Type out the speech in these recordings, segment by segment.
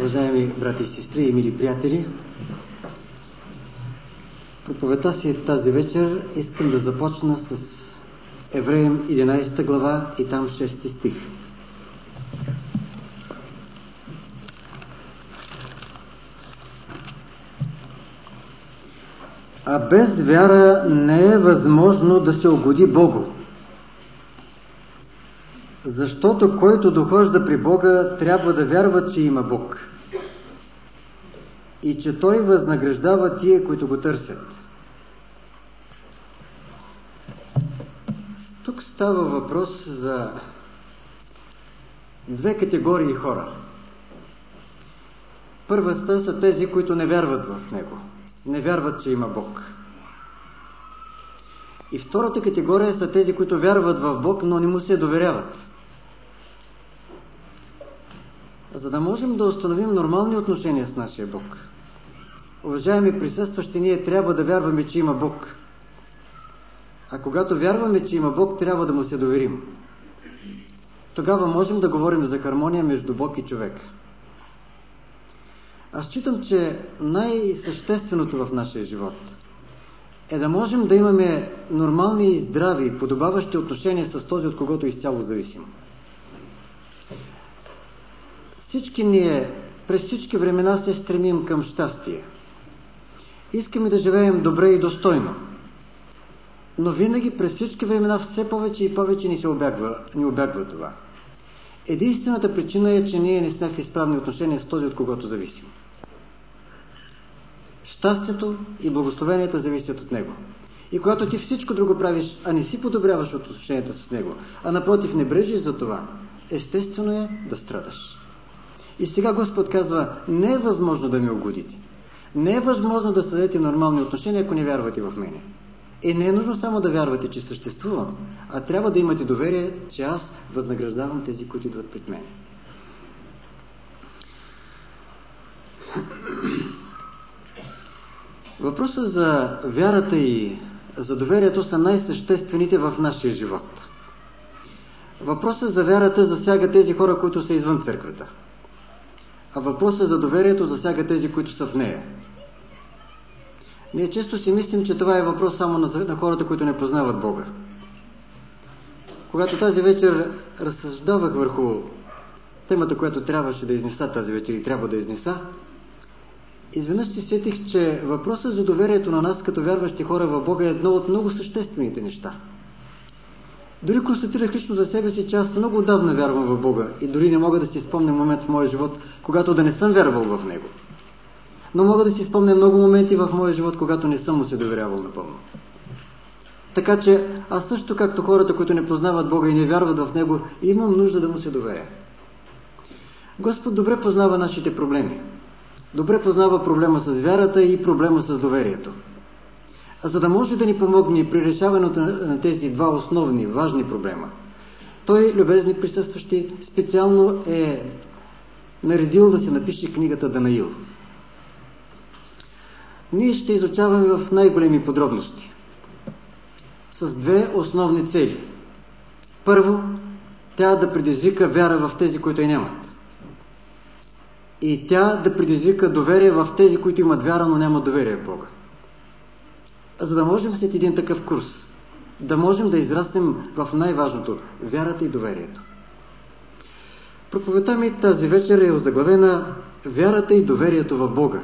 Уважаеми брати и сестри и мили приятели, проповедта си тази вечер искам да започна с Евреям 11 глава и там 6 стих. А без вяра не е възможно да се угоди Богу. Защото който дохожда при Бога, трябва да вярва, че има Бог и че Той възнаграждава тия, които го търсят. Тук става въпрос за две категории хора. Първата са тези, които не вярват в Него, не вярват, че има Бог. И втората категория са тези, които вярват в Бог, но не му се доверяват. За да можем да установим нормални отношения с нашия Бог, уважаеми присъстващи, ние трябва да вярваме, че има Бог. А когато вярваме, че има Бог, трябва да му се доверим. Тогава можем да говорим за хармония между Бог и човек. Аз считам, че най-същественото в нашия живот е да можем да имаме нормални, здрави, подобаващи отношения с този, от когото изцяло зависим. Всички ние през всички времена се стремим към щастие. Искаме да живеем добре и достойно. Но винаги през всички времена все повече и повече ни обягва това. Единствената причина е, че ние не сме в изправни отношения с този, от когото зависим. Щастието и благословенията зависят от Него. И когато ти всичко друго правиш, а не си подобряваш отношенията с Него, а напротив не брежиш за това, естествено е да страдаш. И сега Господ казва, не е възможно да ми угодите. Не е възможно да създадете нормални отношения, ако не вярвате в мене. И не е нужно само да вярвате, че съществувам, а трябва да имате доверие, че аз възнаграждавам тези, които идват пред мен. Въпросът за вярата и за доверието са най-съществените в нашия живот. Въпросът за вярата засяга тези хора, които са извън църквата. А въпросът за доверието засяга тези, които са в нея. Ние често си мислим, че това е въпрос само на хората, които не познават Бога. Когато тази вечер разсъждавах върху темата, която трябваше да изнеса тази вечер и трябва да изнеса, изведнъж си сетих, че въпросът за доверието на нас като вярващи хора в Бога е едно от много съществените неща. Дори констатирах лично за себе си, че аз много отдавна вярвам в Бога и дори не мога да си спомня момент в моя живот, когато да не съм вярвал в Него. Но мога да си спомня много моменти в моя живот, когато не съм му се доверявал напълно. Така че аз също, както хората, които не познават Бога и не вярват в Него, имам нужда да му се доверя. Господ добре познава нашите проблеми. Добре познава проблема с вярата и проблема с доверието. А за да може да ни помогне при решаването на тези два основни, важни проблема, Той, любезни присъстващи, специално е наредил да се напише книгата Данаил. Ние ще изучаваме в най-големи подробности с две основни цели. Първо, тя да предизвика вяра в тези, които я нямат. И тя да предизвика доверие в тези, които имат вяра, но нямат доверие в Бога. За да можем след един такъв курс да можем да израснем в най-важното – вярата и доверието. Проповедта ми тази вечер е озаглавена вярата и доверието в Бога.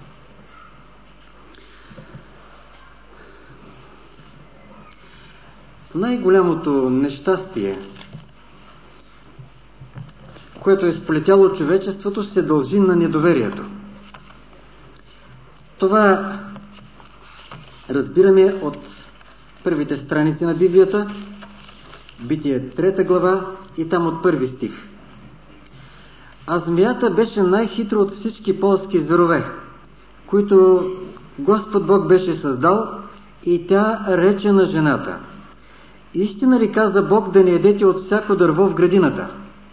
Най-голямото нещастие, което е сполетяло човечеството, се дължи на недоверието. Това разбираме от първите страници на Библията, Битие 3 глава и там от 1 стих. А змията беше най-хитро от всички полски зверове, които Господ Бог беше създал, и тя рече на жената: истина ли каза Бог да не ядете от всяко дърво в градината?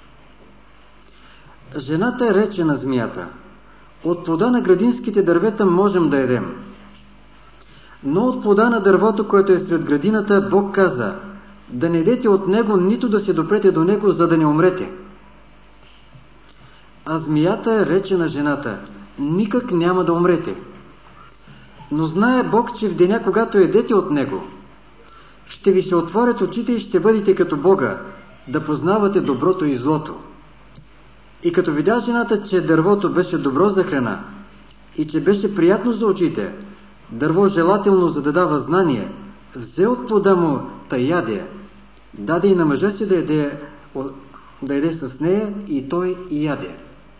Жената рече на змията: от плода на градинските дървета можем да ядем. Но от плода на дървото, което е сред градината, Бог каза: да не ядете от него, нито да се допрете до него, за да не умрете. А змията рече на жената: никак няма да умрете. Но знае Бог, че в деня, когато едете от него, ще ви се отворят очите и ще бъдете като Бога, да познавате доброто и злото. И като видя жената, че дървото беше добро за храна и че беше приятно за очите, дърво желателно за да дава знание, взе от плода му та яде, даде и на мъжа си да яде с нея, и той и яде.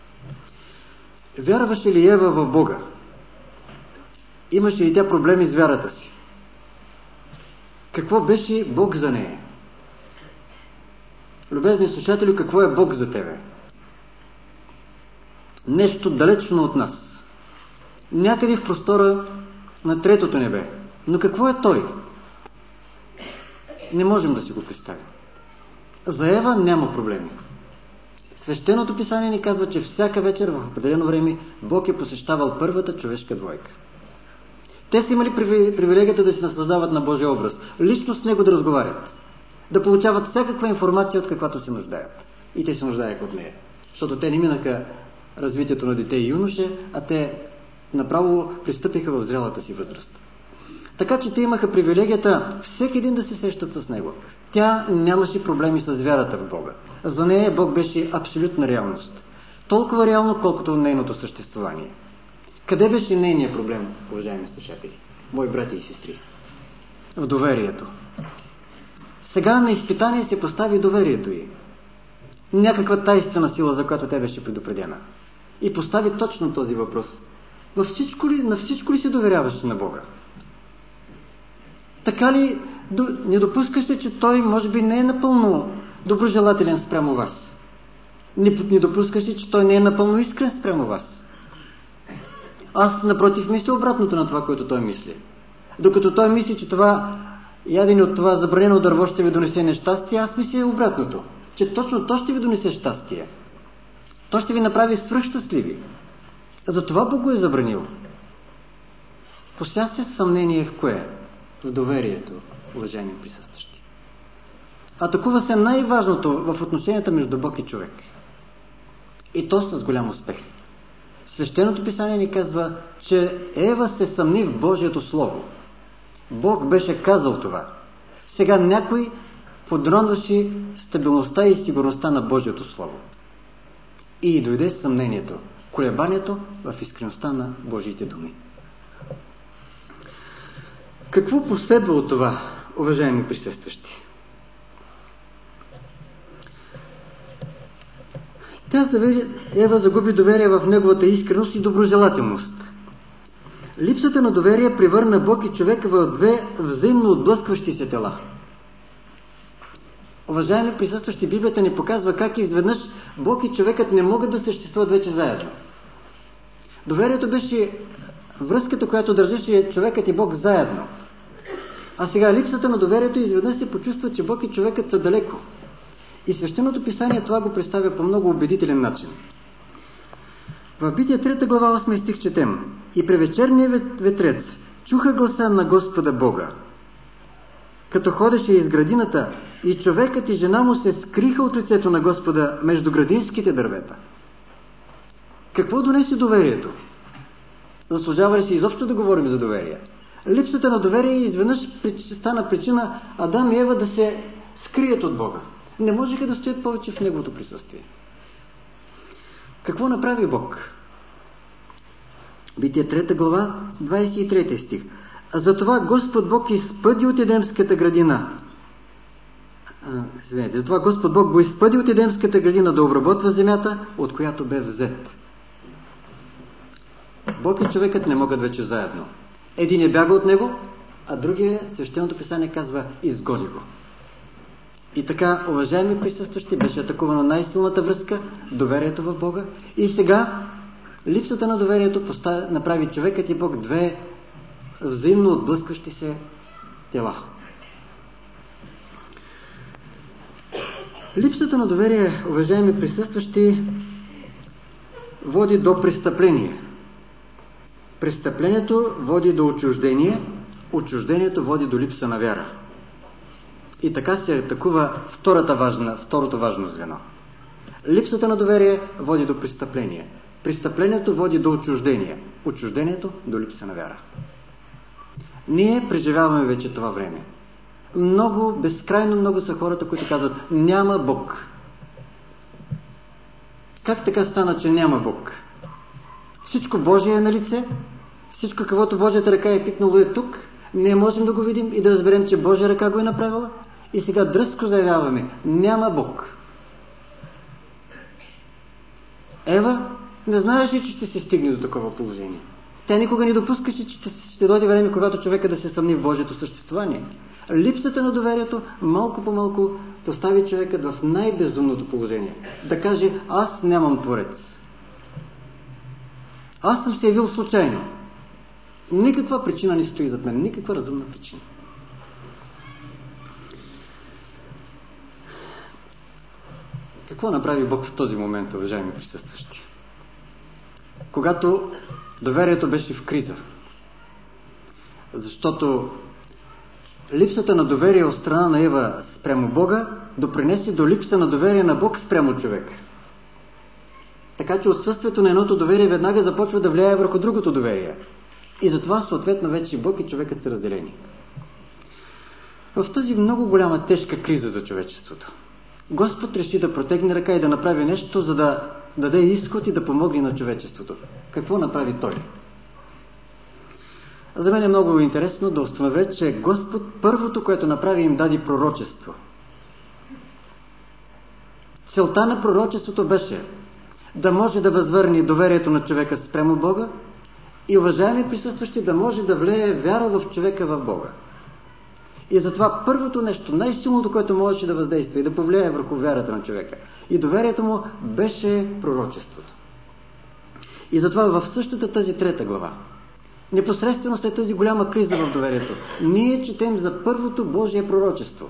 Вярваше ли Ева в Бога? Имаше и тя проблеми с вярата си. Какво беше Бог за нея? Любезни слушатели, какво е Бог за тебе? Нещо далечно от нас. Някъде в простора на третото небе. Но какво е Той? Не можем да си го представим. За Ева няма проблеми. Свещеното писание ни казва, че всяка вечер в определено време Бог е посещавал първата човешка двойка. Те са имали привилегията да се наслаждават на Божия образ, лично с Него да разговарят, да получават всякаква информация, от каквато се нуждаят. И те се нуждаеха от нея. Защото те не минаха развитието на дете и юноше, а те направо пристъпиха в зрелата си възраст. Така че те имаха привилегията всеки един да се срещат с Него. Тя нямаше проблеми с вярата в Бога. За нея Бог беше абсолютна реалност. Толкова реално, колкото нейното съществувание. Къде беше нейният проблем, уважаеми слушатели, мои брати и сестри? В доверието. Сега на изпитание се постави доверието й. Някаква тайнствена сила, за която тя беше предупредена. И постави точно този въпрос. На всичко ли се доверяваше на Бога? Така ли не допускаше, че Той може би не е напълно доброжелателен спрямо вас? Не допускаше, че Той не е напълно искрен спрямо вас? Аз, напротив, мисля обратното на това, което Той мисли. Докато Той мисли, че това ядене от това забранено дърво ще ви донесе нещастие, аз мисля обратното. Че точно то ще ви донесе щастие. То ще ви направи свръхщастливи. Затова Бог го е забранил. Пося се съмнение в кое? В доверието, уважаеми присъстващи. Атакува се най-важното в отношенията между Бог и човек. И то с голям успех. Свещеното писание ни казва, че Ева се съмни в Божието Слово. Бог беше казал това. Сега някой подронваше стабилността и сигурността на Божието Слово. И дойде съмнението, колебанието в искреността на Божиите думи. Какво последва от това, уважаеми присъстващи? Ева загуби доверие в неговата искреност и доброжелателност. Липсата на доверие превърна Бог и човека в две взаимно отблъскващи се тела. Уважаеми присъстващи, Библията ни показва как изведнъж Бог и човекът не могат да съществуват вече заедно. Доверието беше връзката, която държеше човекът и Бог заедно. А сега липсата на доверието изведнъж се почувства, че Бог и човекът са далеко. И свещеното писание това го представя по много убедителен начин. В Битие 3 глава 8 стих четем: и при вечерния ветрец чуха гласа на Господа Бога, като ходеше из градината, и човекът и жена му се скриха от лицето на Господа между градинските дървета. Какво донесе доверието? Заслужава ли се изобщо да говорим за доверие? Липсата на доверие изведнъж стана причина Адам и Ева да се скрият от Бога. Не можеха да стоят повече в Неговото присъствие. Какво направи Бог? Битие 3 глава, 23 стих. Затова Господ Бог изпъди от Едемската градина. Затова Господ Бог го изпъди от Едемската градина да обработва земята, от която бе взет. Бог и човекът не могат вече заедно. Един е бяга от него, а другия, свещеното писание казва, изгони го. И така, уважаеми присъстващи, беше атакувана най-силната връзка, доверието в Бога. И сега липсата на доверието направи човекът и Бог две взаимно отблъскващи се тела. Липсата на доверие, уважаеми присъстващи, води до престъпление. Престъплението води до отчуждение, отчуждението води до липса на вяра. И така се атакува второто важно звено. Липсата на доверие води до престъпление. Престъплението води до отчуждение. Отчуждението до липса на вяра. Ние преживяваме вече това време. Безкрайно много са хората, които казват: няма Бог. Как така стана, че няма Бог? Всичко Божие е на лице, всичко, каквото Божията ръка е пипнало, е тук. Не можем да го видим и да разберем, че Божия ръка го е направила. И сега дръзко заявяваме: няма Бог. Ева не знаеше, че ще се стигне до такова положение. Тя никога не допускаше, че ще дойде време, когато човека да се съмни в Божието съществуване. Липсата на доверието малко по малко постави човекът в най-безумното положение. Да каже: аз нямам Творец. Аз съм се явил случайно. Никаква причина не стои зад мен. Никаква разумна причина. Какво направи Бог в този момент, уважаеми присъстващи? Когато доверието беше в криза. Защото липсата на доверие от страна на Ева спрямо Бога допринесе до липса на доверие на Бог спрямо човека. Така че отсъствието на едното доверие веднага започва да влияе върху другото доверие. И затова съответно вече Бог и човекът са разделени. В тази много голяма тежка криза за човечеството, Господ реши да протегне ръка и да направи нещо, за да даде изход и да помогне на човечеството. Какво направи Той? За мен е много интересно да установя, че Господ първото, което направи, им даде пророчество. Целта на пророчеството беше да може да възвърне доверието на човека спрямо Бога и, уважаеми присъстващи, да може да влее вяра в човека в Бога. И затова първото нещо, най-силното, което можеше да въздейства и да повлияе върху вярата на човека и доверието му, беше пророчеството. И затова в същата тази 3 глава, непосредствено след тази голяма криза в доверието, ние четем за първото Божие пророчество.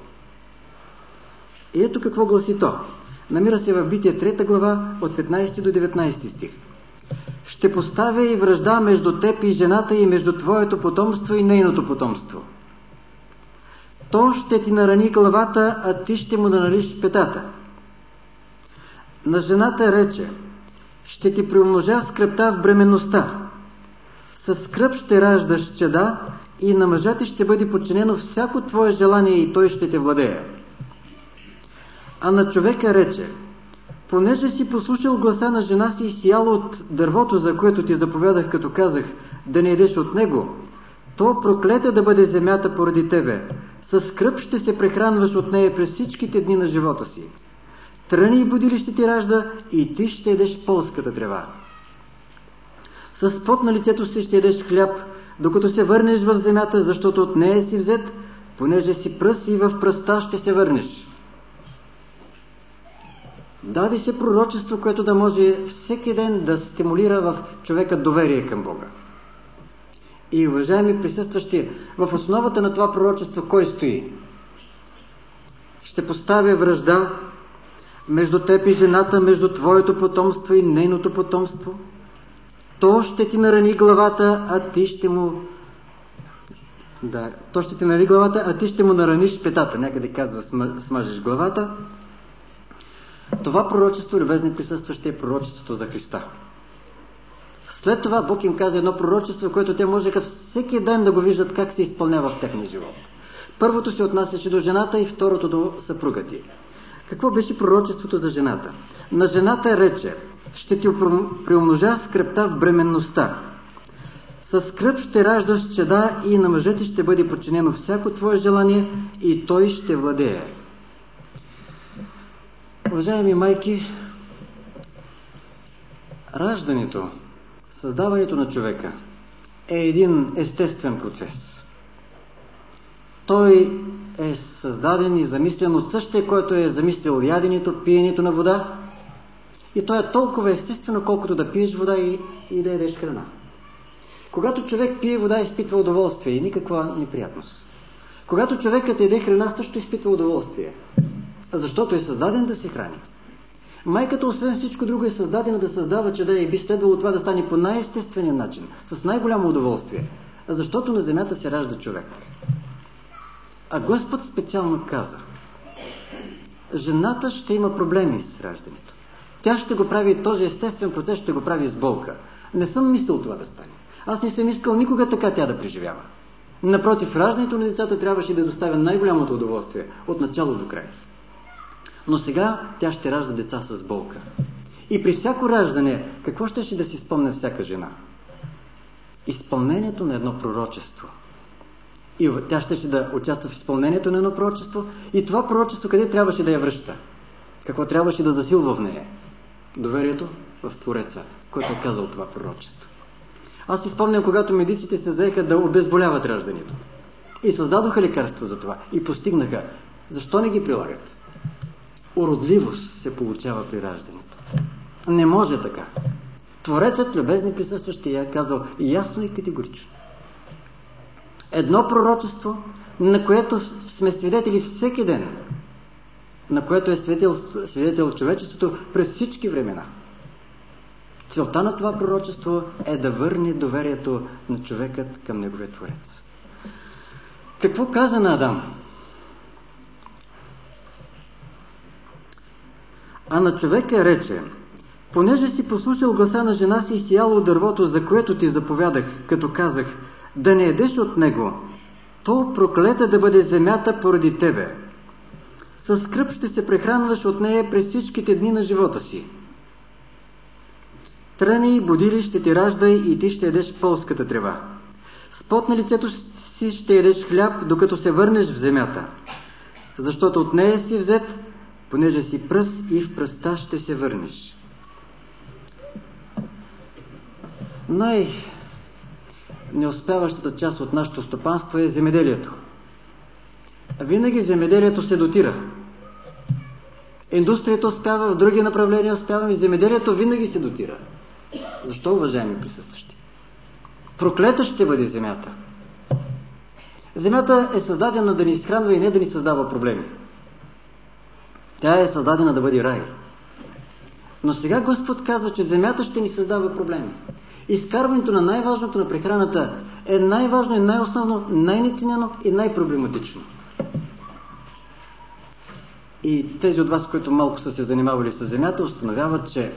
И ето какво гласи то. Намира се в Битие 3 глава от 15 до 19 стих. Ще поставя и вражда между теб и жената и между твоето потомство и нейното потомство. То ще ти нарани главата, а ти ще му нараниш петата. На жената рече: ще ти приумножа скръбта в бременността. Със скръб ще раждаш чеда и на мъжа ти ще бъде подчинено всяко твое желание и той ще те владее. А на човека рече: понеже си послушал гласа на жена си и си ял от дървото, за което ти заповядах, като казах да не ядеш от него, то проклета да бъде земята поради тебе. Със скръб ще се прехранваш от нея през всичките дни на живота си. Тръни и будили ще ти ражда и ти ще ядеш полската трева. С пот на лицето си ще ядеш хляб, докато се върнеш в земята, защото от нея си взет, понеже си пръст и в пръста ще се върнеш. Даде се пророчество, което да може всеки ден да стимулира в човека доверие към Бога. И, уважаеми присъстващи, в основата на това пророчество кой стои? Ще поставя вражда между теб и жената, между твоето потомство и нейното потомство. То ще ти нарани главата, а ти ще му... То ще ти нарани главата, а ти ще му нараниш петата. Някъде казва смажеш главата. Това пророчество, любезни присъстващи, е пророчеството за Христа. След това Бог им каза едно пророчество, което те можеха всеки ден да го виждат как се изпълнява в техния живот. Първото се отнасяше до жената и второто до съпруга ти. Какво беше пророчеството за жената? На жената рече: ще ти приумножа скръбта в бременността. Със скръб ще раждаш чеда и на мъжа ти ще бъде подчинено всяко твое желание и той ще владее. Уважаеми майки, раждането, създаването на човека е един естествен процес. Той е създаден и замислен от същия, който е замислил яденето, пиенето на вода. И то е толкова естествено, колкото да пиеш вода и да ядеш храна. Когато човек пие вода, изпитва удоволствие и никаква неприятност. Когато човекът яде храна, също изпитва удоволствие, защото е създаден да се храни. Майката, освен всичко друго, е създадена да създава чеда и би следвало това да стане по най-естествения начин, с най-голямо удоволствие, защото на земята се ражда човек. А Господ специално каза: жената ще има проблеми с раждането. Тя ще го прави, този естествен процес ще го прави с болка. Не съм мислил това да стане. Аз не съм искал никога така тя да преживява. Напротив, раждането на децата трябваше да доставя най-голямото удоволствие, от начало до край. Но сега тя ще ражда деца с болка. И при всяко раждане, какво ще да си спомня всяка жена? Изпълнението на едно пророчество. И тя ще да участва в изпълнението на едно пророчество. И това пророчество къде трябваше да я връща? Какво трябваше да засилва в нея? Доверието в Твореца, който е казал това пророчество. Аз си спомням, когато медиците се заеха да обезболяват раждането. И създадоха лекарства за това. И постигнаха. Защо не ги прилагат? Уродливост се получава при раждането. Не може така. Творецът, любезни присъстващи, я казал ясно и категорично. Едно пророчество, на което сме свидетели всеки ден, на което е свидетел човечеството през всички времена. Целта на това пророчество е да върне доверието на човекът към неговия Творец. Какво каза на Адам? А на човека рече: понеже си послушал гласа на жена си и си ял от дървото, за което ти заповядах, като казах да не ядеш от него, то проклета да бъде земята поради тебе. Със скръб ще се прехранваш от нея през всичките дни на живота си. Тръни и будили ще ти ражда и ти ще ядеш полската трева. С пот на лицето си ще ядеш хляб, докато се върнеш в земята. Защото от нея си взет, понеже си пръст и в пръста ще се върнеш. Най-неуспяващата част от нашето стопанство е земеделието. Винаги земеделието се дотира. Индустрията успява, в други направления успяваме, и земеделието винаги се дотира. Защо, уважаеми присъстващи? Проклета ще бъде земята. Земята е създадена да ни изхранва и не да ни създава проблеми. Тя е създадена да бъде рай. Но сега Господ казва, че земята ще ни създава проблеми. Изкарването на най-важното на прехраната е най-важно и най-основно, най-неценено и най-проблематично. И тези от вас, които малко са се занимавали с земята, установяват, че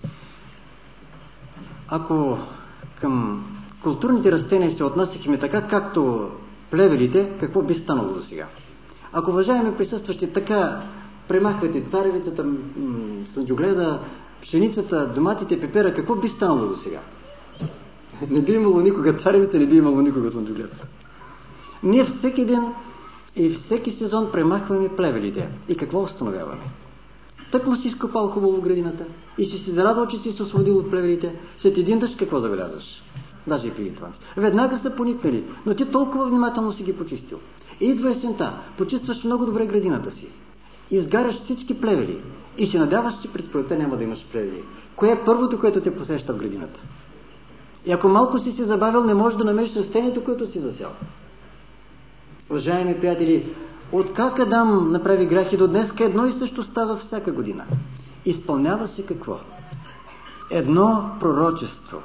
ако към културните растения се отнасяхме така, както плевелите, какво би станало до сега? Ако, уважаеми присъстващи, така премахвате царевицата, слънчогледа, пшеницата, доматите, пепера, какво би станало до сега? Не би имало никога царевица, не би имало никога слънчоглед. Ние всеки ден и всеки сезон премахваме плевелите. И какво установяваме? Тъкмо си изкопал хубаво в градината и си се зарадвал, че си се освободил от плевелите. След един дъжд какво забелязваш? Даже и преди това. Веднага са поникнали, но ти толкова внимателно си ги почистил. Идва есента, почистваш много добре градината си. Изгаряш всички плевели и се надяваш, че пред пролетта няма да имаш плевели. Кое е първото, което те посреща в градината? И ако малко си се забавил, не можеш да намериш растението, което си засял. Уважаеми приятели, откак Адам направи грях и до днес едно и също става всяка година. Изпълнява се какво? Едно пророчество,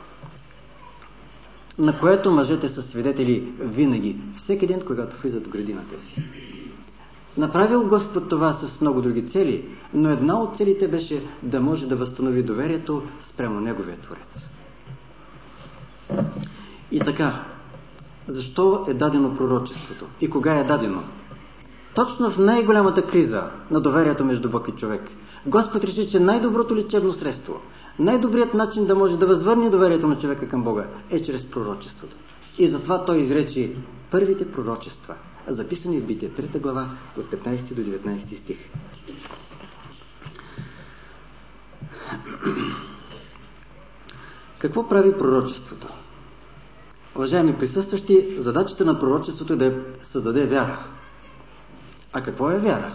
на което мъжете са свидетели винаги, всеки ден, когато влизат в градината си. Направил Господ това с много други цели, но една от целите беше да може да възстанови доверието спрямо Неговия Творец. И така, защо е дадено пророчеството? И кога е дадено? Точно в най-голямата криза на доверието между Бог и човек. Господ реши, че най-доброто лечебно средство, най-добрият начин да може да възвърне доверието на човека към Бога е чрез пророчеството. И затова Той изречи първите пророчества, записани в Битие 3 глава от 15 до 19 стих. Какво прави пророчеството? Уважаеми присъстващи, задачата на пророчеството е да създаде вяра. А какво е вяра?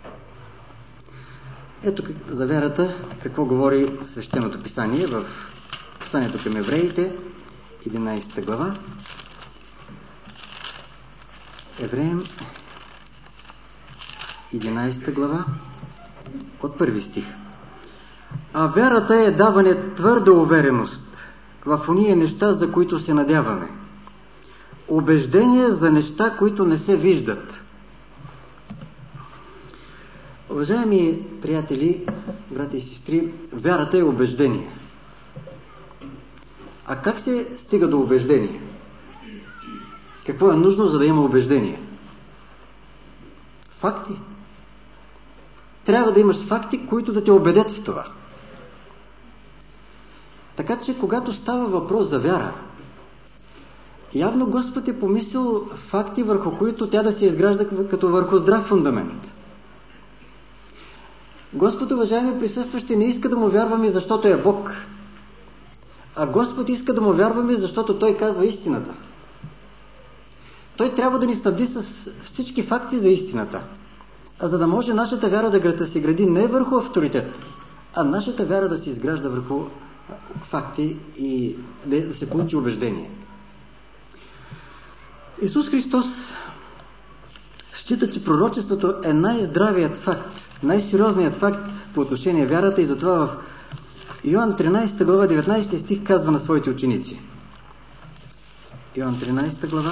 Ето за вярата какво говори Свещеното писание в посланието към евреите, 11 глава. Евреям, 11 глава, от първи стих. А вярата е даване твърда увереност в ония неща, за които се надяваме. Убеждение за неща, които не се виждат. Уважаеми приятели, брати и сестри, вярата е убеждение. А как се стига до убеждение? Какво е нужно, за да има убеждение? Факти. Трябва да имаш факти, които да те убедят в това. Така че, когато става въпрос за вяра, явно Господ е помислил факти, върху които тя да се изгражда като върху здрав фундамент. Господ, уважаеми присъстващи, не иска да му вярваме, защото е Бог. А Господ иска да му вярваме, защото Той казва истината. Той трябва да ни снабди с всички факти за истината. А за да може нашата вяра да се гради не върху авторитет, а нашата вяра да се изгражда върху факти и да се получи убеждение. Исус Христос счита, че пророчеството е най-здравият факт, най-сериозният факт по отношение вярата и затова в Йоан 13 глава 19 стих казва на своите ученици. Йоан 13 глава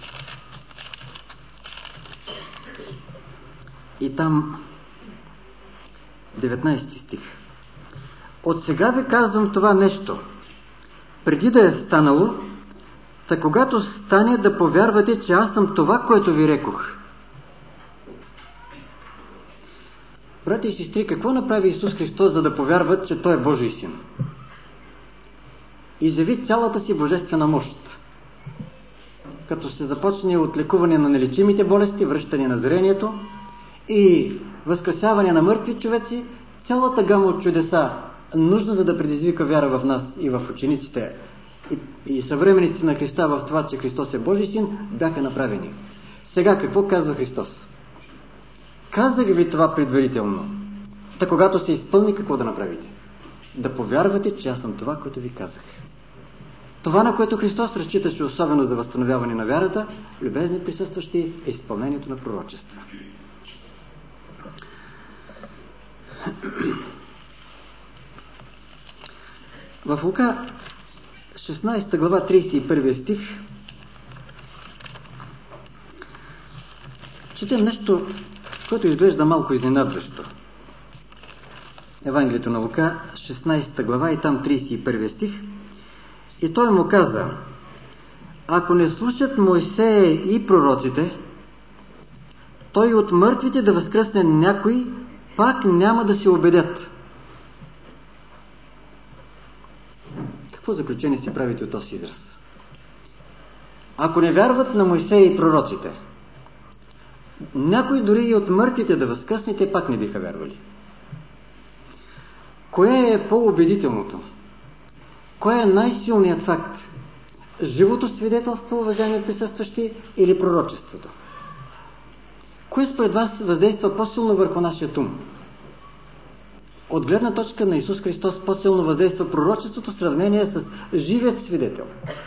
и там 19 стих. От сега ви казвам това нещо, преди да е станало, та когато стане да повярвате, че аз съм това, което ви рекох. Брати и сестри, какво направи Исус Христос, за да повярват, че Той е Божий син? Изяви цялата си божествена мощ. Като се започне от лекуване на нелечимите болести, връщане на зрението и възкресяване на мъртви човеци, цялата гама от чудеса, нужна за да предизвика вяра в нас и в учениците и съвременниците на Христа в това, че Христос е Божий син, бяха направени. Сега какво казва Христос? Казах ви това предварително. Та когато се изпълни, какво да направите? Да повярвате, че аз съм това, което ви казах. Това, на което Христос разчиташе особено за възстановяване на вярата, любезни присъстващи, е изпълнението на пророчества. В Лука 16 глава 31 стих четем нещо, което изглежда малко изненадващо. Евангелието на Лука 16 глава и там 31 стих. И той му каза: ако не слушат Мойсея и пророците, той от мъртвите да възкръсне някой, пак няма да се убедят. Какво заключение си правите от този израз? Ако не вярват на Мойсея и пророците, някой дори и от мъртвите да възкръсне, те пак не биха вярвали. Кое е по-убедителното? Кое е най-силният факт? Живото свидетелство, уважаеми присъстващи, или пророчеството? Кое според вас въздейства по-силно върху нашия ум? От гледна точка на Исус Христос по-силно въздейства пророчеството в сравнение с живият свидетел.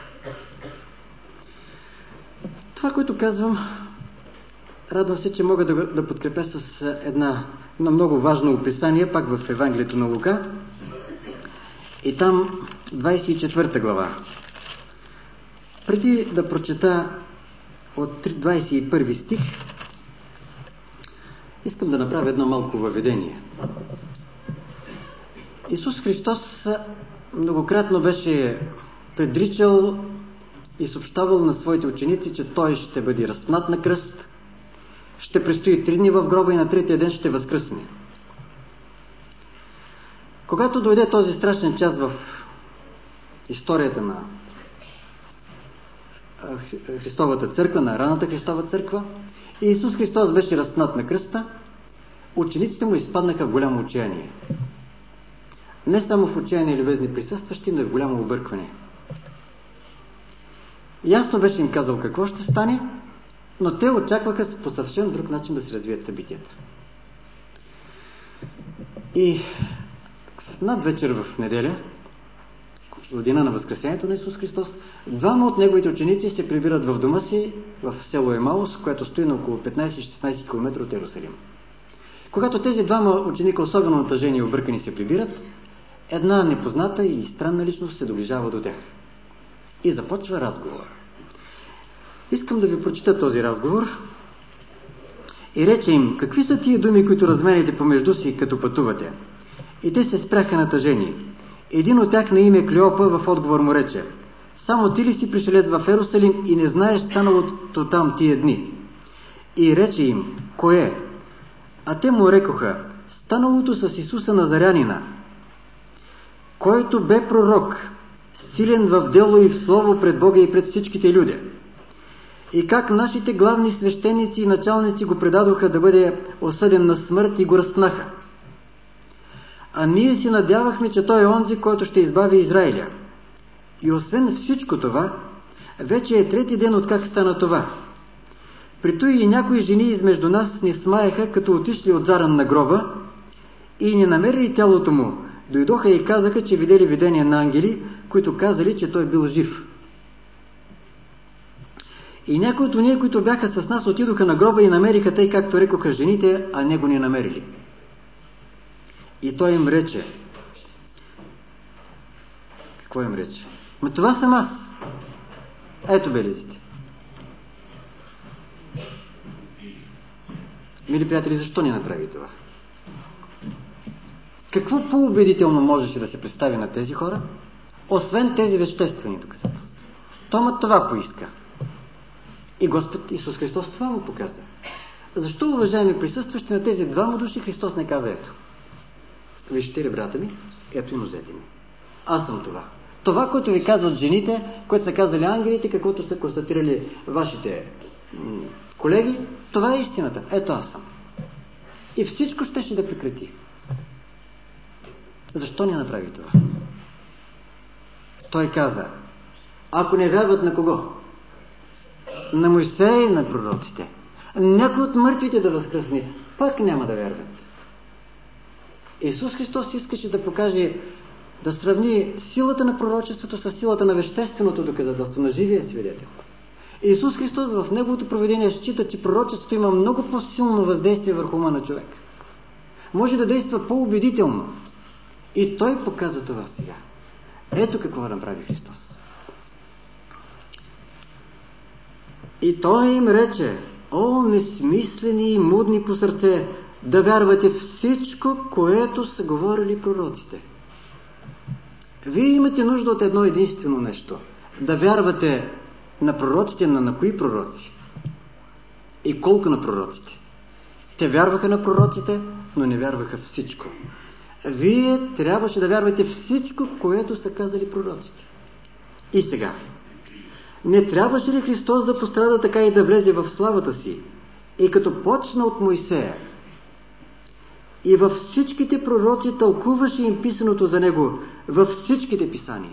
Това, което казвам, радвам се, че мога да подкрепя с едно много важно описание, пак в Евангелието на Лука. И там 24 глава. Преди да прочета от 21 стих, искам да направя едно малко въведение. Исус Христос многократно беше предричал и съобщавал на своите ученици, че Той ще бъде разпнат на кръст, ще престои 3 дни в гроба и на третия ден ще възкръсне. Когато дойде този страшен час в историята на Христовата църква, на раната Христова църква, и Исус Христос беше разпнат на кръста, учениците му изпаднаха в голямо отчаяние. Не само в отчаяние, любезни присъстващи, но и в голямо объркване. Ясно беше им казал какво ще стане, но те очакваха по съвсем друг начин да се развият събитията. И в надвечер в неделя, в деня на възкресението на Исус Христос, 2 от неговите ученици се прибират в дома си в село Емаус, което стои на около 15-16 км от Иерусалим. Когато тези 2 ученика, особено натъжени и объркани, се прибират, една непозната и странна личност се доближава до тях. И започва разговор. Искам да ви прочита този разговор И рече им: какви са тия думи, които разменяте помежду си, като пътувате? И те се спряха натъжени. Един от тях на име Клеопа в отговор му рече: само ти ли си пришелец в Ерусалим и не знаеш станалото там тия дни? И рече им: кое? А те му рекоха: станалото с Исуса Назарянина, който бе пророк, силен в дело и в слово пред Бога и пред всичките люди. И как нашите главни свещеници и началници го предадоха да бъде осъден на смърт и го разпнаха. А ние си надявахме, че той е онзи, който ще избави Израиля. И освен всичко това, вече е трети ден откак стана това. При той и някои жени измежду нас ни смаяха, като отишли от заран на гроба и не намерили тялото му. Дойдоха и казаха, че видели видения на ангели, които казали, че той бил жив. И някои от ние, които бяха с нас, отидоха на гроба и намериха тъй, както рекоха жените, а него не намерили. И той им рече: какво им рече? Ма това съм аз. Ето белезите. Мили приятели, защо не направи това? Какво по-убедително можеше да се представи на тези хора, освен тези веществени доказателства? Томът това поиска. И Господ Исус Христос това му показа. Защо, уважаеми присъстващи, на тези двама души Христос не каза: ето, вижте ли, брата ми, ето и нозете ми. Аз съм това. Това, което ви казват жените, което са казали ангелите, каквото са констатирали вашите колеги, това е истината. Ето аз съм. И всичко щеше да прекрати. Защо не направи това? Той каза: ако не вярват на кого? На Мойсей и на пророците. Някой от мъртвите да възкръсне, пак няма да вярват. Исус Христос искаше да покаже, да сравни силата на пророчеството с силата на вещественото доказателство, на живия свидетел. Исус Христос в неговото провидение счита, че пророчеството има много по-силно въздействие върху ума на човек. Може да действа по-убедително. И той показа това сега. Ето какво направи Христос. И той им рече: о, несмислени и мудни по сърце, да вярвате всичко, което са говорили пророците. Вие имате нужда от едно единствено нещо. Да вярвате на пророците, на кои пророци? И колко на пророците? Те вярваха на пророците, но не вярваха всичко. Вие трябваше да вярвате всичко, което са казали пророците. И сега, не трябваше ли Христос да пострада така и да влезе в славата си? И като почна от Мойсея и във всичките пророци тълкуваше им писаното за него, във всичките писания.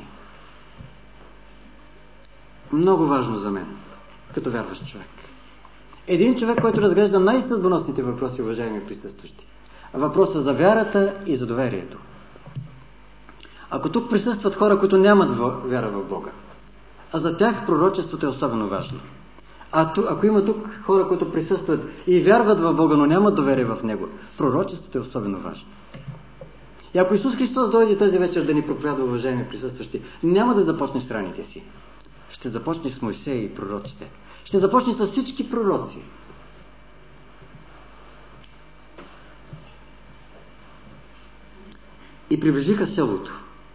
Много важно за мен, като вярващ човек. Един човек, който разглежда най-съдбоносните въпроси, уважаеми присъстващи. Въпроса за вярата и за доверието. Ако тук присъстват хора, които нямат вяра в Бога, а за тях пророчеството е особено важно. Ако има тук хора, които присъстват и вярват в Бога, но нямат доверие в Него, пророчеството е особено важно. И ако Исус Христос дойде тази вечер да ни проповядва, уважаеми присъстващи, няма да започне с раните си. Ще започне с Мойсей и пророците. Ще започне с всички пророци. И приближиха селото,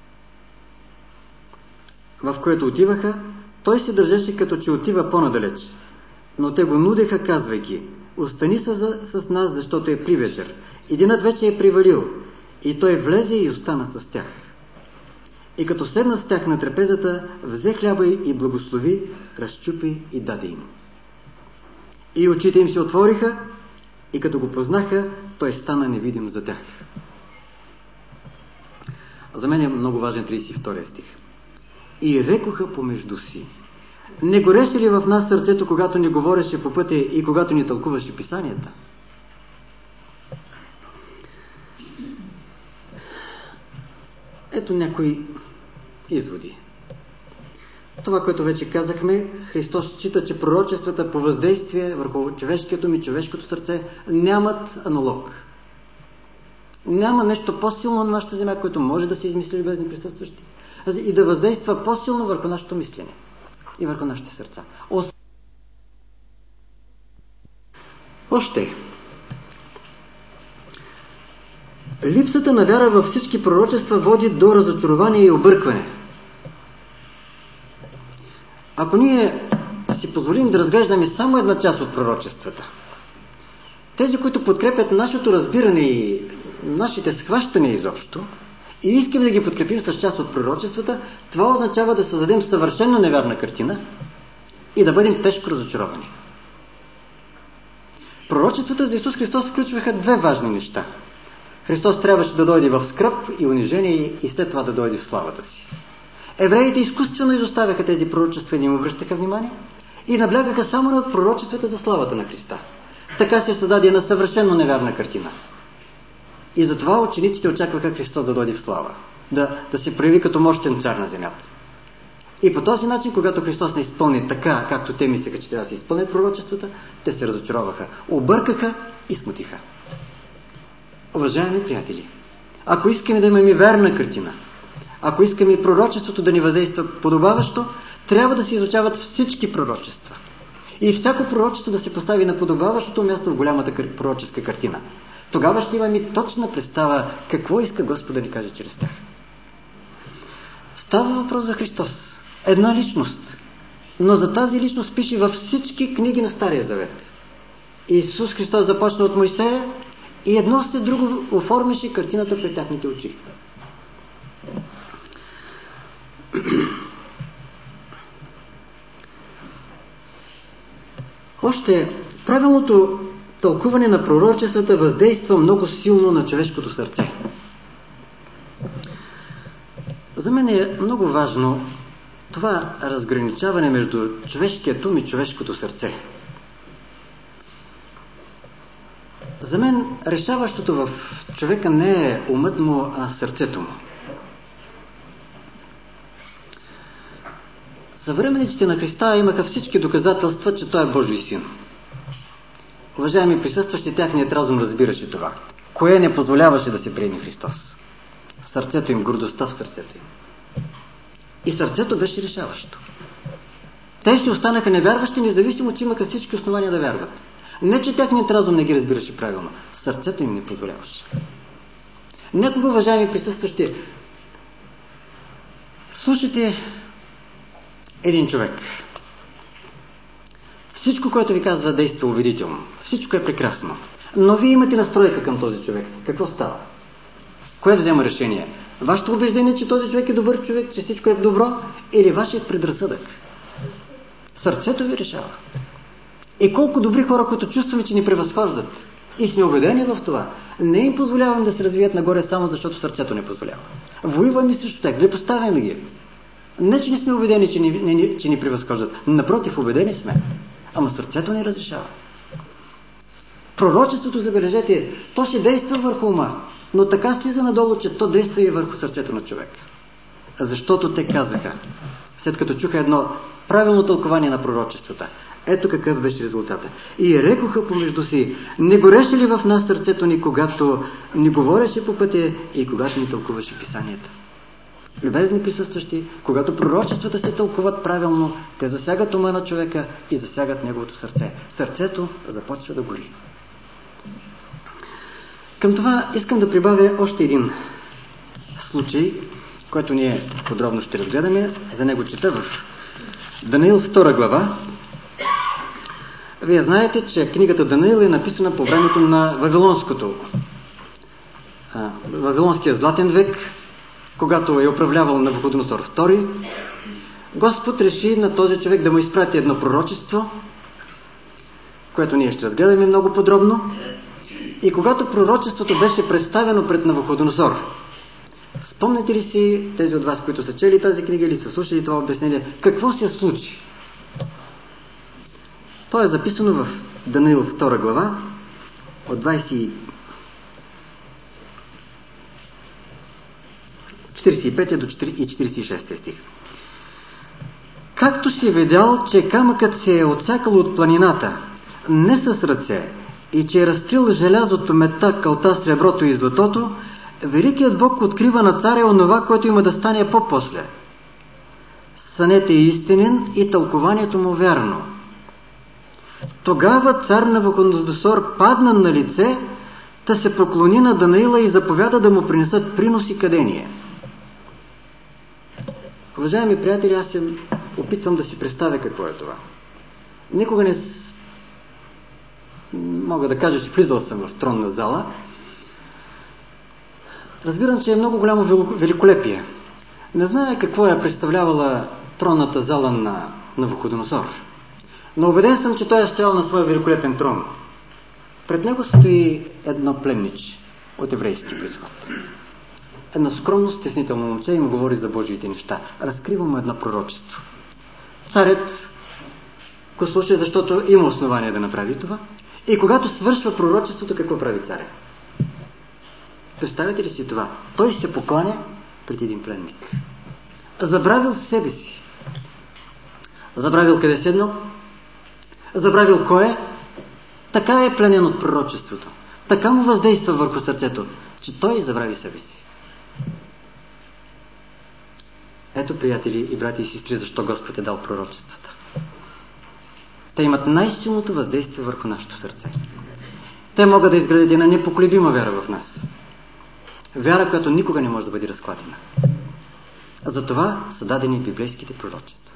в което отиваха. Той се държеше като че отива по-надалеч. Но те го нудеха, казвайки: остани с нас, защото е привечер. Единът вече е привалил. И той влезе и остана с тях. И като седна с тях на трапезата, взе хляба и благослови, разчупи и даде им. И очите им се отвориха, и като го познаха, той стана невидим за тях. За мен е много важен 32 стих. И рекоха помежду си. Не гореше ли в нас сърцето, когато ни говореше по пътя и когато ни тълкуваше писанията? Ето някои изводи. Това, което вече казахме, Христос счита, че пророчествата по въздействие върху човешкието и човешкото сърце нямат аналог. Няма нещо по-силно на нашата земя, което може да се измисли любезни присъстващи и да въздейства по-силно върху нашето мислене и върху нашите сърца. Още Липсата на вяра във всички пророчества води до разочарование и объркване. Ако ние си позволим да разглеждаме само една част от пророчествата, тези, които подкрепят нашето разбиране и нашите схващания изобщо, и искаме да ги подкрепим с част от пророчествата, това означава да създадем съвършено невярна картина и да бъдем тежко разочаровани. Пророчествата за Исус Христос включваха две важни неща. Христос трябваше да дойде в скръб и унижение и след това да дойде в славата си. Евреите изкуствено изоставяха тези пророчества и не им обръщаха внимание и наблягаха само на пророчествата за славата на Христа. Така се създаде една съвършено невярна картина. И затова учениците очакваха Христос да дойде в слава, да се прояви като мощен цар на земята. И по този начин, когато Христос не изпълни така, както те мислеха, че трябва да се изпълнят пророчествата, те се разочароваха, объркаха и смутиха. Уважаеми приятели, ако искаме да имаме вярна картина, ако искаме пророчеството да ни въздейства подобаващо, трябва да се изучават всички пророчества. И всяко пророчество да се постави на подобаващото място в голямата пророческа картина. Тогава ще имаме точна представа какво иска Господ да ни каже чрез тях. Става въпрос за Христос. Една личност. Но за тази личност пише във всички книги на Стария Завет. Исус Христос започна от Мойсея и едно след друго оформяше картината пред тяхните очи. Още правилното тълкуване на пророчествата въздейства много силно на човешкото сърце. За мен е много важно това разграничаване между човешкият ум и човешкото сърце. За мен решаващото в човека не е умът му, а сърцето му. Съвременниците на Христа имаха всички доказателства, че Той е Божий син. Уважаеми присъстващи, тяхният разум разбираше това. Кое не позволяваше да се приеме Христос? Сърцето им, гордостта в сърцето им. И сърцето беше решаващо. Те си останаха невярващи, независимо, че имаха всички основания да вярват. Не, че тяхният разум не ги разбираше правилно. Сърцето им не позволяваше. Някога, уважаеми присъстващи, слушайте един човек. Всичко, което ви казва, действа убедително. Всичко е прекрасно. Но вие имате настройка към този човек. Какво става? Кое взема решение? Вашето убеждение, че този човек е добър човек, че всичко е добро, или вашият предразсъдък? Сърцето ви решава. И колко добри хора, които чувстваме, че ни превъзхождат и сме убедени в това, не им позволяваме да се развият нагоре само защото сърцето не позволява. Воюваме срещу тях, злепоставяме ги. Не, че не сме убедени, че ни превъзхождат. Напротив, убедени сме. Ама сърцето не разрешава. Пророчеството, забележете, то се действа върху ума, но така слиза надолу, че то действа и върху сърцето на човек. Защото те казаха, след като чуха едно правилно тълкование на пророчествата, ето какъв беше резултата. И рекоха помежду си, не гореше ли в нас сърцето ни, когато ни говореше по пътя и когато ни тълкуваше писанията? Любезни присъстващи, когато пророчествата се тълкуват правилно, те засягат ума на човека и засягат неговото сърце. Сърцето започва да гори. Към това искам да прибавя още един случай, който ние подробно ще разгледаме. За него чета в Даниил 2 глава. Вие знаете, че книгата Даниил е написана по времето на Вавилонския златен век, когато е управлявал Навуходоносор II. Господ реши на този човек да му изпрати едно пророчество, което ние ще разгледаме много подробно. И когато пророчеството беше представено пред Навуходоносор, спомняте ли си, тези от вас, които са чели тази книга или са слушали това обяснение, какво се случи? То е записано в Даниил 2 глава от 45 до 46 стих. Както си видял, че камъкът се е отсякал от планината, не с ръце, и че е разтрил желязото, метта, кълта, среброто и златото, великият Бог открива на царя онова, което има да стане по-после. Сънът е истинен и тълкованието му вярно. Тогава цар Навуходоносор падна на лице, Та се поклони на Данаила и заповяда да му принесат принос и кадение. Уважаеми приятели, аз се опитвам да си представя какво е това. Никога не мога да кажа, че влизал съм в тронна зала. Разбирам, че е много голямо великолепие. Не зная какво е представлявала тронната зала на Навуходоносор, но убеден съм, че той е стоял на своя великолепен трон. Пред него стои едно пленниче от еврейски произход. Едно скромно, стеснително момче и му говори за Божиите неща. Разкрива му едно пророчество. Царят го слуша, защото има основание да направи това. И когато свършва пророчеството, какво прави царя? Представете ли си това? Той се покланя пред един пленник. Забравил себе си. Забравил къде седнал. Забравил кой е. Така е пленен от пророчеството. Така му въздейства върху сърцето, че той забрави себе си. Ето, приятели и брати и сестри, защо Господ е дал пророчествата. Те имат най-силното въздействие върху нашето сърце. Те могат да изградят една непоколебима вяра в нас. Вяра, която никога не може да бъде разклатена. Затова са дадени библейските пророчества.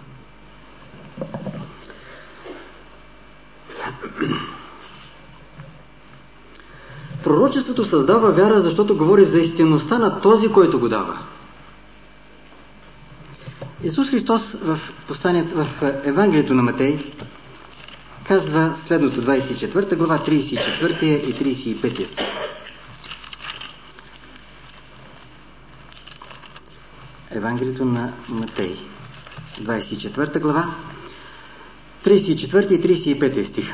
Пророчеството създава вяра, защото говори за истинността на този, който го дава. Исус Христос в Евангелието на Матей казва следното, 24 глава, 34 и 35 стих. Евангелието на Матей, 24 глава, 34 и 35 стих.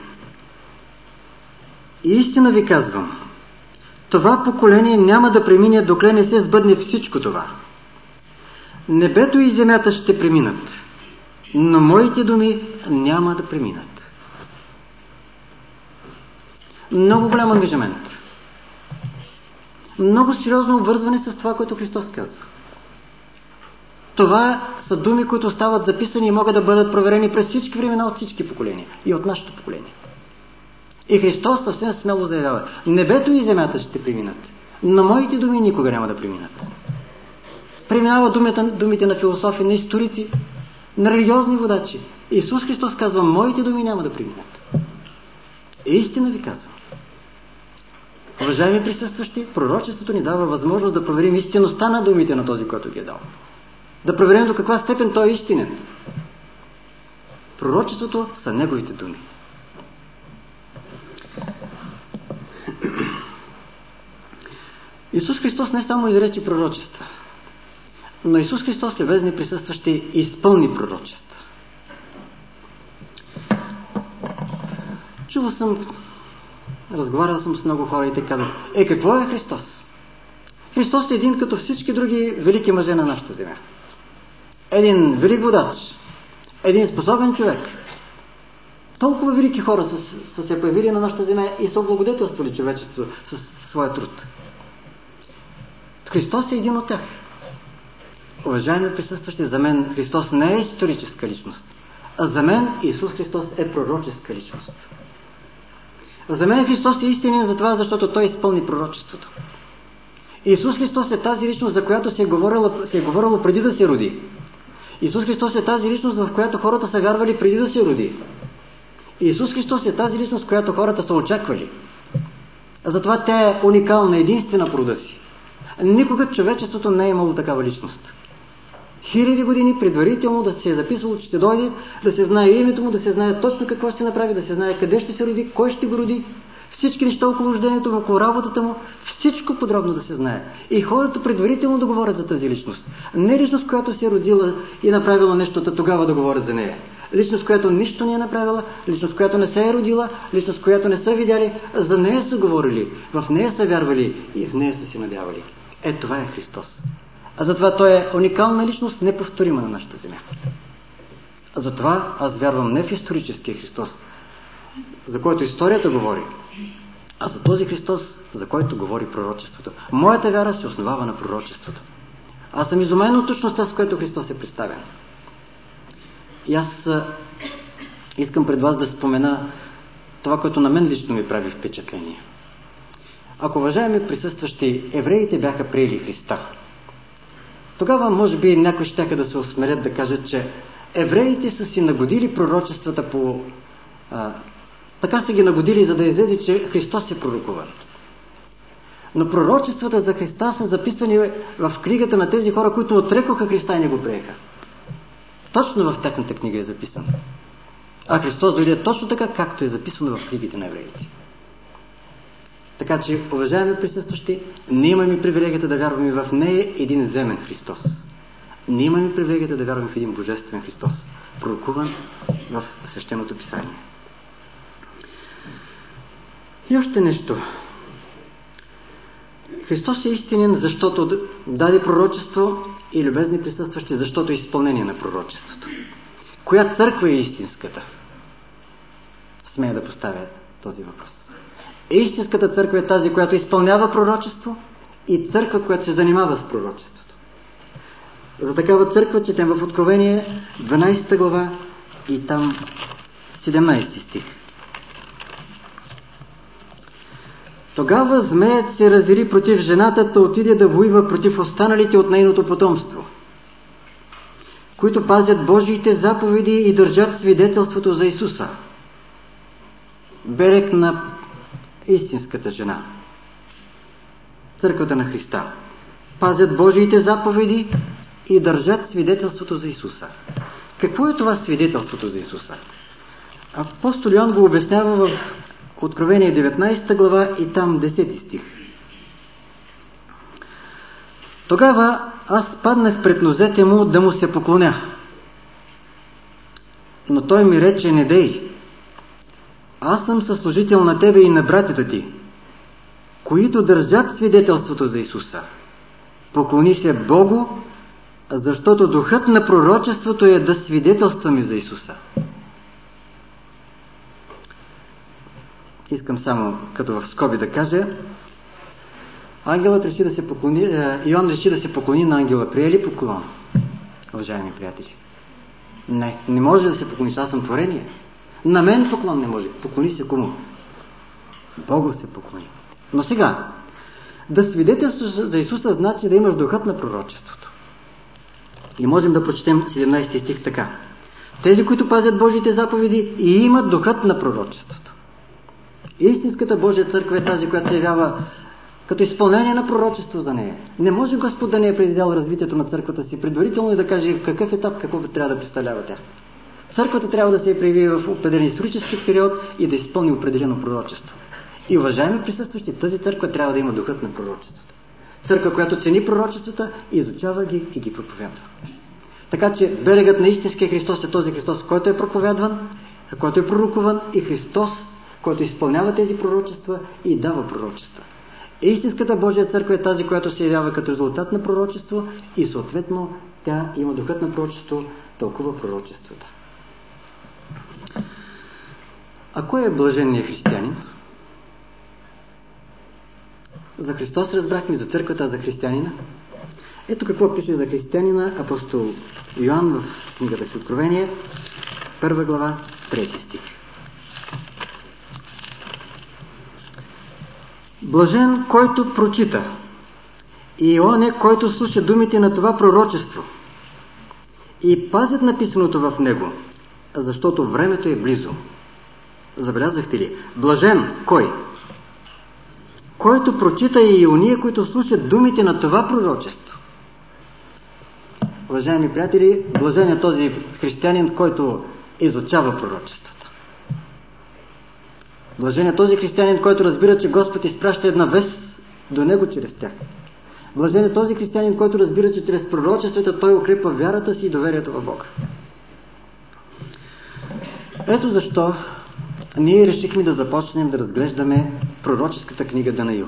И истина ви казвам, това поколение няма да премине, докле не се сбъдне всичко това. Небето и земята ще преминат, но моите думи няма да преминат. Много голям ангажимент. Много сериозно обвързване с това, което Христос казва. Това са думи, които стават записани и могат да бъдат проверени през всички времена от всички поколения и от нашето поколение. И Христос съвсем смело заявява, небето и земята ще преминат, но моите думи никога няма да преминат. Преминава думите на философи, на историци, на религиозни водачи. Исус Христос казва, моите думи няма да преминат. Истина ви казвам. Уважаеми присъстващи, пророчеството ни дава възможност да проверим истинността на думите на този, който ги е дал. Да проверим до каква степен той е истинен. Пророчеството са неговите думи. Исус Христос не само изрече пророчества, но Исус Христос, любезни присъстващи, изпълни пророчества. Чувал съм, разговарял съм с много хора и те казват, какво е Христос? Христос е един като всички други велики мъже на нашата земя. Един велик водач, един способен човек. Толкова велики хора са се появили на нашата земя и са облагодетелствали човечеството със своя труд. Христос е един от тях. Уважаеми присъстващи, за мен Христос не е историческа личност, а за мен Исус Христос е пророческа личност. За мен Христос е истинен за това, защото Той изпълни пророчеството. Исус Христос е тази личност, за която се е говорило преди да се роди. Исус Христос е тази личност, в която хората са вярвали преди да се роди. Исус Христос е тази личност, която хората са очаквали. Затова тя е уникална, единствена по рода си. Никога човечеството не е имало такава личност. Хиляди години предварително да се е записало, че ще дойде, да се знае името му, да се знае точно какво ще направи, да се знае къде ще се роди, кой ще го роди, всички неща около рождението му, около работата му, всичко подробно да се знае. И хората предварително да говорят за тази личност. Не личност, която се е родила и направила нещо, тогава да говорят за нея. Личност, която нищо не е направила, личност, която не се е родила, личност, която не са видяли, за нея са говорили, в нея са вярвали и в нея са се надявали. Това е Христос. А затова Той е уникална личност, неповторима на нашата земя. А затова аз вярвам не в историческия Христос, за който историята говори, а за този Христос, за който говори пророчеството. Моята вяра се основава на пророчеството. Аз съм изумен от точността, с която Христос е представен. И аз искам пред вас да спомена това, което на мен лично ми прави впечатление. ако, уважаеми присъстващи, евреите бяха приели Христа, тогава може би някои щяха да се осмелят да кажат, че евреите са си нагодили пророчествата така са ги нагодили, за да излезе, че Христос се пророкува. Но пророчествата за Христа са записани в книгата на тези хора, които отрекоха Христа и не го приеха. Точно в тяхната книга е записано. А Христос дойде точно така, както е записано в книгите на евреите. Така че, уважаеми присъстващи, ние имаме привилегията да вярваме в нея един земен Христос. Ние имаме привилегията да вярваме в един божествен Христос, пророкуван в Свещеното писание. И още нещо. Христос е истинен, защото даде пророчество, и любезни присъстващи, защото е изпълнение на пророчеството. Коя църква е истинската? Смея да поставя този въпрос. Истинската църква е тази, която изпълнява пророчество, и църква, която се занимава с пророчеството. За такава църква четем в Откровение 12 глава и там 17 стих. Тогава змеят се разяри против жената, та отиде да воюва против останалите от нейното потомство, които пазят Божиите заповеди и държат свидетелството за Исуса. Берег на истинската жена, църквата на Христа. Пазят Божиите заповеди и държат свидетелството за Исуса. Какво е това свидетелството за Исуса? Апостол Йоан го обяснява в Откровение 19 глава и там 10 стих. Тогава аз паднах пред нозете му да му се поклоня. Но той ми рече: не дей. Аз съм съслужител на тебе и на братята ти, които държат свидетелството за Исуса. Поклони се Богу, защото духът на пророчеството е да свидетелстваме за Исуса. Искам само като в скоби да кажа, ангелът реши да се поклони, Йоан реши да се поклони на ангела. Прие ли поклон, уважаеми приятели? Не може да се поклониш, аз съм творение. На мен поклон не може. Поклони се кому? Богу се поклони. Но сега, да свидетелстваш за Исуса значи да имаш духът на пророчеството. И можем да прочетем 17 стих така. Тези, които пазят Божиите заповеди и имат духът на пророчеството. Истинската Божия църква е тази, която се явява като изпълнение на пророчество за нея. Не може Господ да не е предвидял развитието на църквата си предварително и да каже в какъв етап, какво трябва да представлява тя. Църквата трябва да се прояви в определен исторически период и да изпълни определено пророчество. И, уважаеми присъстващи, тази църква трябва да има духът на пророчеството. Църква, която цени пророчествата, изучава ги и ги проповядва. Така че берегът на истинския Христос е този Христос, който е проповядван, който е пророкуван, и Христос, който изпълнява тези пророчества и дава пророчества. Истинската Божия църква е тази, която се явява като резултат на пророчество и съответно тя има духът на пророчество, тълкува пророчествата. А кой е блаженният християнин? За Христос разбрахме, за църквата, за християнина. Ето какво пише за християнина апостол Йоан в книгата си Откровение, 1 глава, 3 стих. Блажен, който прочита, и он е, който слуша думите на това пророчество и пазят написаното в него, защото времето е близо. Забелязахте ли? Блажен кой? Който прочита и ония, които слушат думите на това пророчество. Уважаеми приятели, блажен е този християнин, който изучава пророчествата. Блажен е този християнин, който разбира, че Господ изпраща една вест до него чрез тях. Блажен е този християнин, който разбира, че чрез пророчествата той укрепва вярата си и доверието в Бога. Ето защо ние решихме да започнем да разглеждаме пророческата книга Данаил.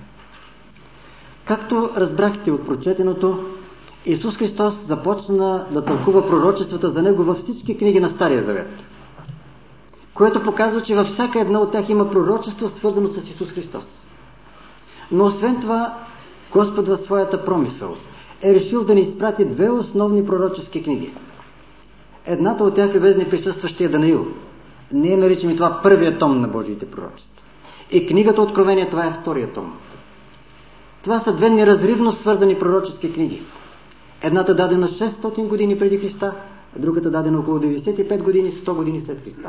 Както разбрахте от прочетеното, Исус Христос започна да тълкува пророчествата за него във всички книги на Стария Завет, което показва, че във всяка една от тях има пророчество, свързано с Исус Христос. Но освен това, Господ във своята промисъл е решил да ни изпрати две основни пророчески книги. Едната от тях, любезни присъстващи, е Данаил. Ние наричаме това първият том на Божиите пророчества. И книгата Откровение, това е втория том. Това са две неразривно свързани пророчески книги. Едната дадена 600 години преди Христа, а другата дадена около 95 години, 100 години след Христа.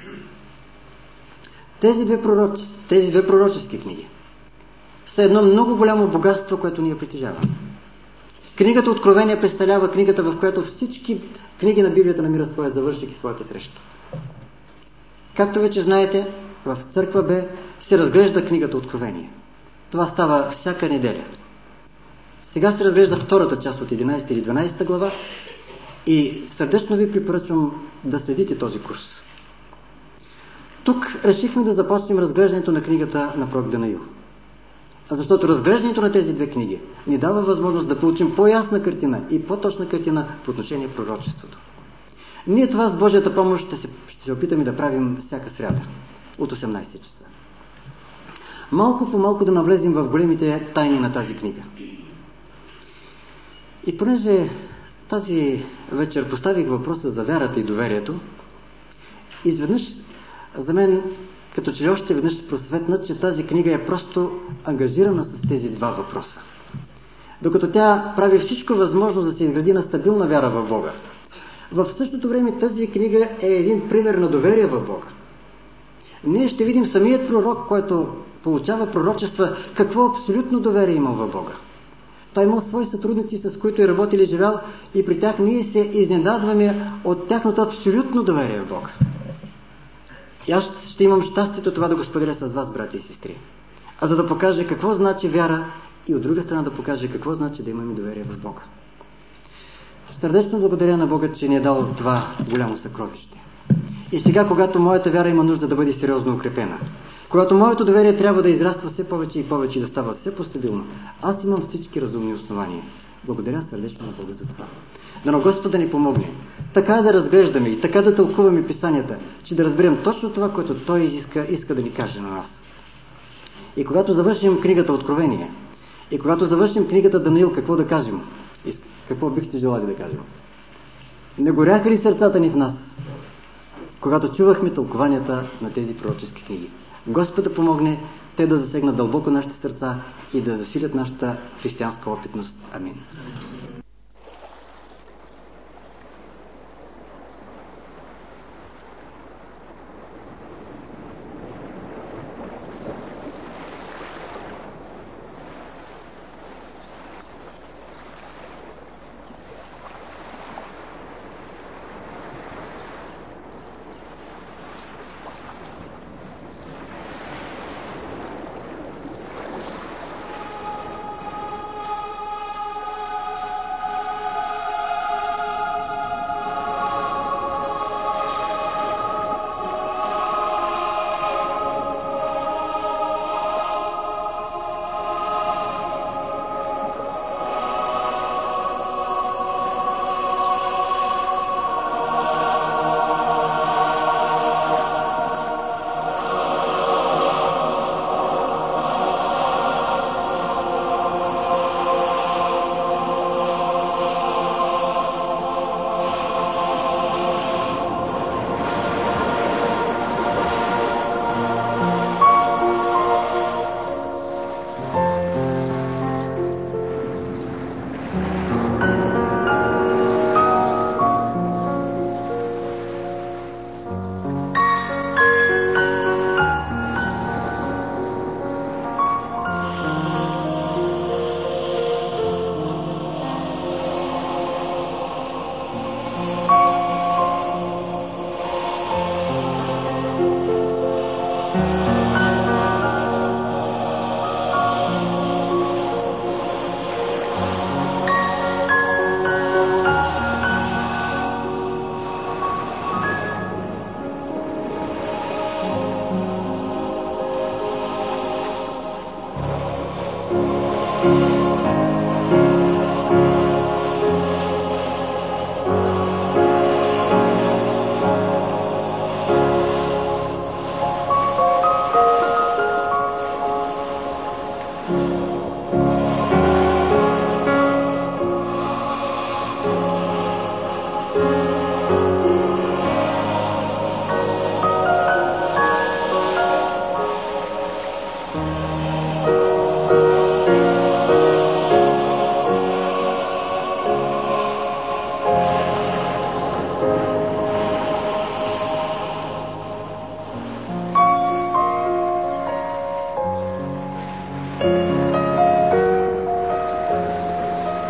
Тези две пророчески книги са едно много голямо богатство, което ние притежаваме. Книгата Откровение представлява книгата, в която всички книги на Библията намират своя завършек и своята среща. Както вече знаете, в църква Б се разглежда книгата Откровение. Това става всяка неделя. Сега се разглежда втората част от 11 или 12 глава и сърдечно ви препоръчвам да следите този курс. Тук решихме да започнем разглеждането на книгата на пророк Данаил. Защото разглеждането на тези две книги ни дава възможност да получим по-ясна картина и по-точна картина по отношение пророчеството. Ние това с Божията помощ ще се опитаме да правим всяка сряда от 18 часа. Малко по малко да навлезем в големите тайни на тази книга. И понеже тази вечер поставих въпроса за вярата и доверието, изведнъж за мен като че ли още веднъж просветна, че тази книга е просто ангажирана с тези два въпроса. Докато тя прави всичко възможно да се изгради на стабилна вяра в Бога. В същото време тази книга е един пример на доверие в Бога. Ние ще видим самият пророк, който получава пророчества, какво абсолютно доверие имал в Бога. Той имал свои сътрудници, с които е работил и живял, и при тях ние се изненадваме от тяхното абсолютно доверие в Бога. И аз ще имам щастието това да го споделя с вас, брати и сестри. А за да покажа какво значи вяра и от друга страна да покаже какво значи да имаме доверие в Бога. Сърдечно благодаря на Бога, че ни е дал това голямо съкровище. И сега, когато моята вяра има нужда да бъде сериозно укрепена, когато моето доверие трябва да израства все повече и повече и да става все по-стабилно, аз имам всички разумни основания. Благодаря сърдечно на Бога за това. Но Господа ни помогне така да разглеждаме и така да тълкуваме писанията, че да разберем точно това, което Той иска да ни каже на нас. И когато завършим книгата Откровение, и когато завършим книгата Данаил, какво да кажем? Какво бихте желали да кажем? Не горяха ли сърцата ни в нас, когато чувахме тълкованията на тези пророчески книги? Господа помогне те да засегнат дълбоко нашите сърца и да засилят нашата християнска опитност. Амин.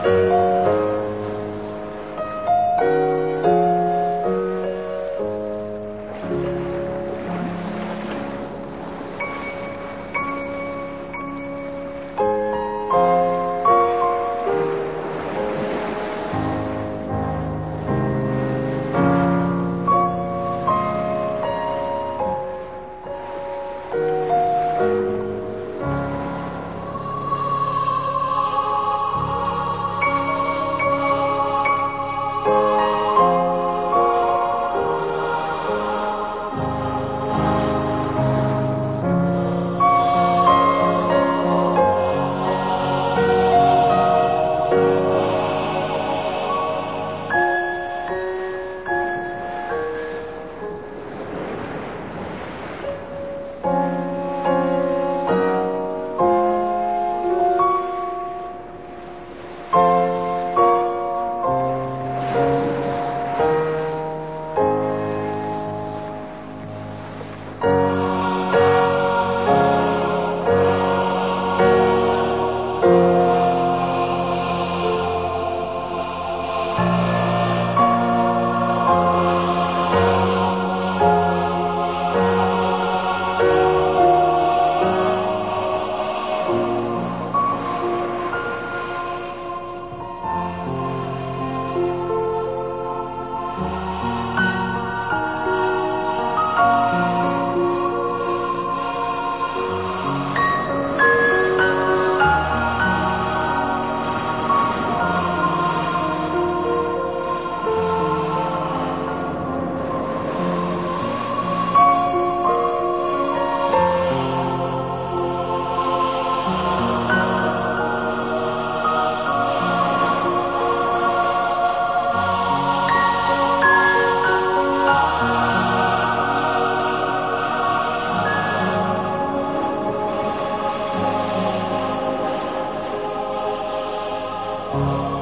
Thank you.